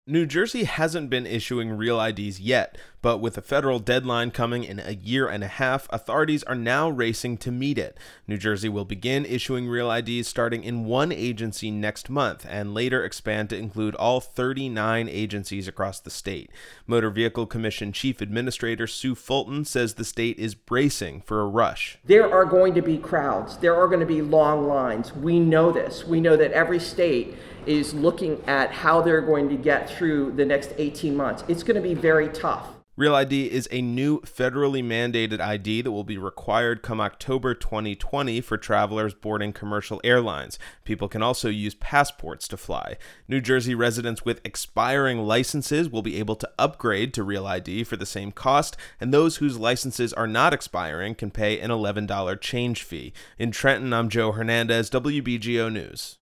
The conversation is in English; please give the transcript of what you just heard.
New Jersey hasn't been issuing real IDs yet, but with a federal deadline coming in a year and a half, authorities are now racing to meet it. New Jersey will begin issuing real IDs starting in one agency next month and later expand to include all 39 agencies across the state. Motor Vehicle Commission Chief Administrator Sue Fulton says the state is bracing for a rush. There are going to be crowds. There are going to be long lines. We know this. We know that every state is looking at how they're going to get through the next 18 months. It's going to be very tough. Real ID is a new federally mandated ID that will be required come October 2020 for travelers boarding commercial airlines. People can also use passports to fly. New Jersey residents with expiring licenses will be able to upgrade to Real ID for the same cost, and those whose licenses are not expiring can pay an $11 change fee. In Trenton, I'm Joe Hernandez, WBGO News.